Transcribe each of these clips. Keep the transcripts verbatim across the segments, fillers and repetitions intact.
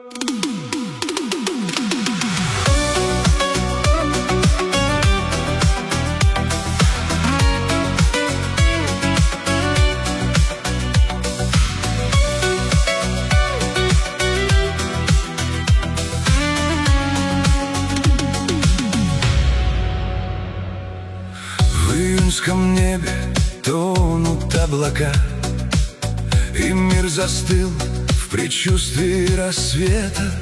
В июньском небе тонут облака, и мир застыл в предчувствии рассвета.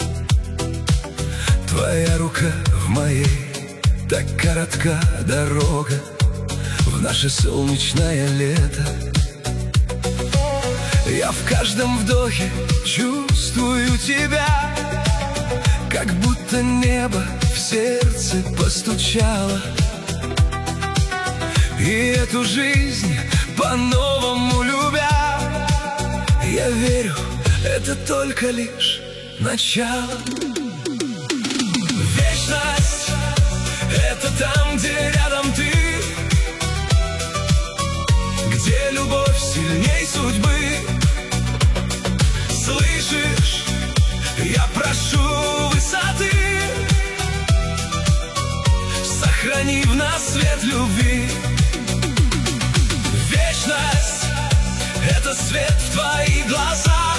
Твоя рука в моей, так коротка дорога в наше солнечное лето. Я в каждом вдохе чувствую тебя, как будто небо в сердце постучало. И эту жизнь по-новому любя, я верю, это только лишь начало. Вечность — это там, где рядом ты, где любовь сильней судьбы. Слышишь, я прошу высоты, сохрани в нас свет любви. Вечность — это свет в твоих глазах,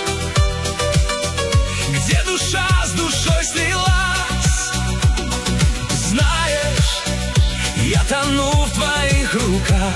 где душа с душой слилась. Знаешь, я тону в твоих руках,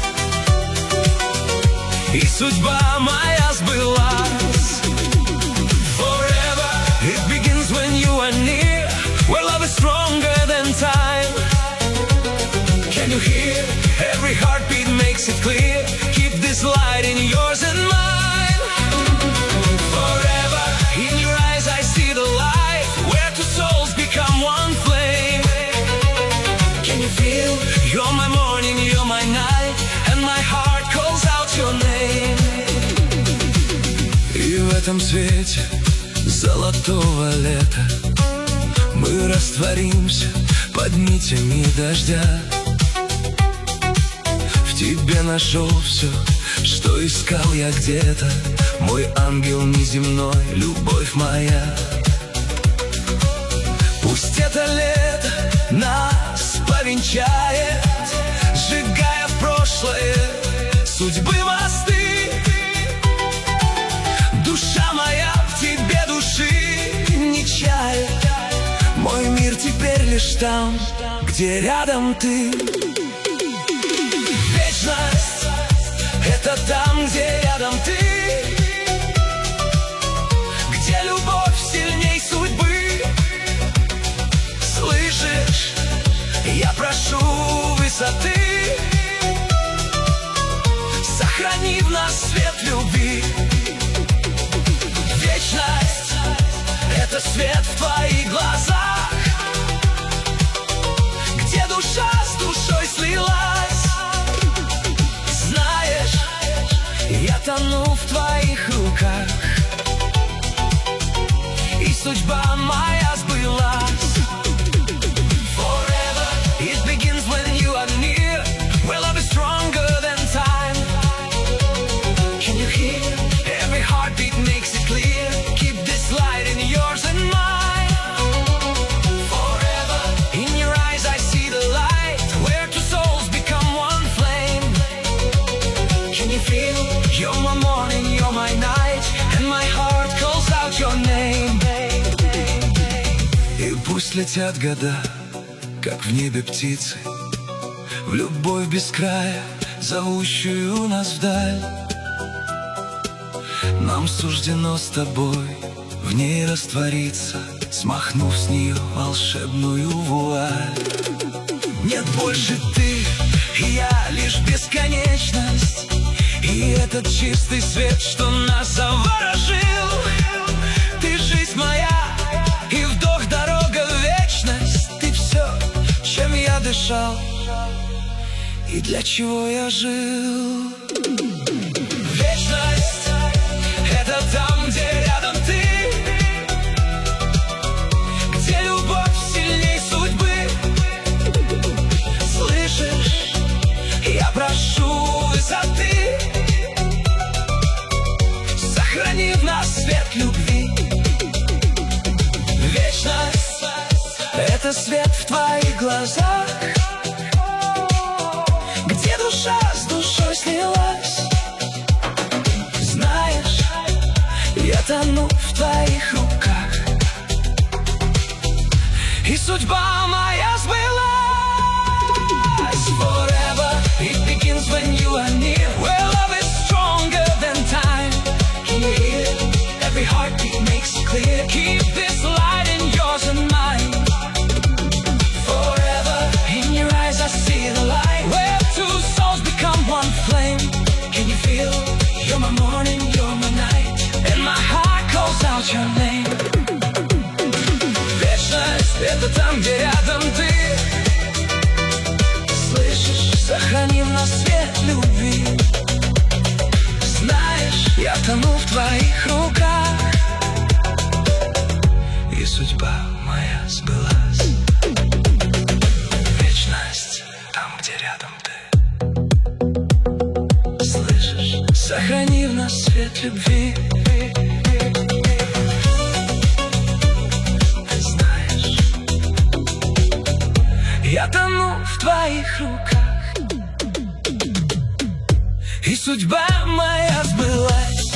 и судьба моя сбылась. Forever it begins when you are near, where love is stronger than time. Can you hear? Every heartbeat makes it clear. Keep this light in yours and mine. Forever in your eyes I see the light, where two souls become one flame. Can you feel? You're my morning, you're my night, and my heart calls out your name. И в этом свете золотого лета мы растворимся под нитями дождя. В тебе нашел все, что искал я где-то, мой ангел неземной, любовь моя. Пусть это лето нас повенчает, сжигая в прошлое судьбы мосты. Душа моя в тебе души не чает, мой мир теперь лишь там, где рядом ты. Вечность — это там, где рядом ты, где любовь сильней судьбы. Слышишь, я прошу высоты, сохрани в нас свет любви. Вечность — это свет в твоих глазах, где душа с душой слилась. Знаешь, я тону в твоих руках, и судьба моя сбылась. Forever it begins when you are near, where love is stronger than time. Can you hear? Every heartbeat makes it clear. Keep this light in yours and mine. Forever in your eyes I see the light, where two souls become one flame. Can you feel? You're my morning, you're my night, and my heart calls out your name. И пусть летят года, как в небе птицы, в любовь без края, зовущую нас вдаль. Нам суждено с тобой в ней раствориться, смахнув с нее волшебную вуаль. Нет больше ты и я, лишь бесконечность, и этот чистый свет, что нас заворожил. Ты жизнь моя, и вдох дорога в вечность. Ты все, чем я дышал, и для чего я жил. Вечность — это там, где рядом ты, где любовь сильней судьбы. Слышишь, я прошу высоты, сохрани в нас свет любви. Видно свет в твоих глазах, где душа с душой слилась. Знаешь, я тону в твоих руках, и судьба моя сбылась. Forever it begins when you are near, where love is stronger than time. Can you hear it? Every heartbeat makes it clear. Keep this light in yours and mine. Forever in your eyes I see the light, where two souls become one flame. Can you feel? You're my morning, you're my night, and my heart calls out your name. Вечность — это там, где рядом ты. Слышишь, сохрани в нас свет любви. Знаешь, я тону в твоих руках, и судьба моя сбылась. Вечность там, где рядом ты. Слышишь, сохрани в нас свет любви. Ты знаешь, я тону в твоих руках, и судьба моя сбылась.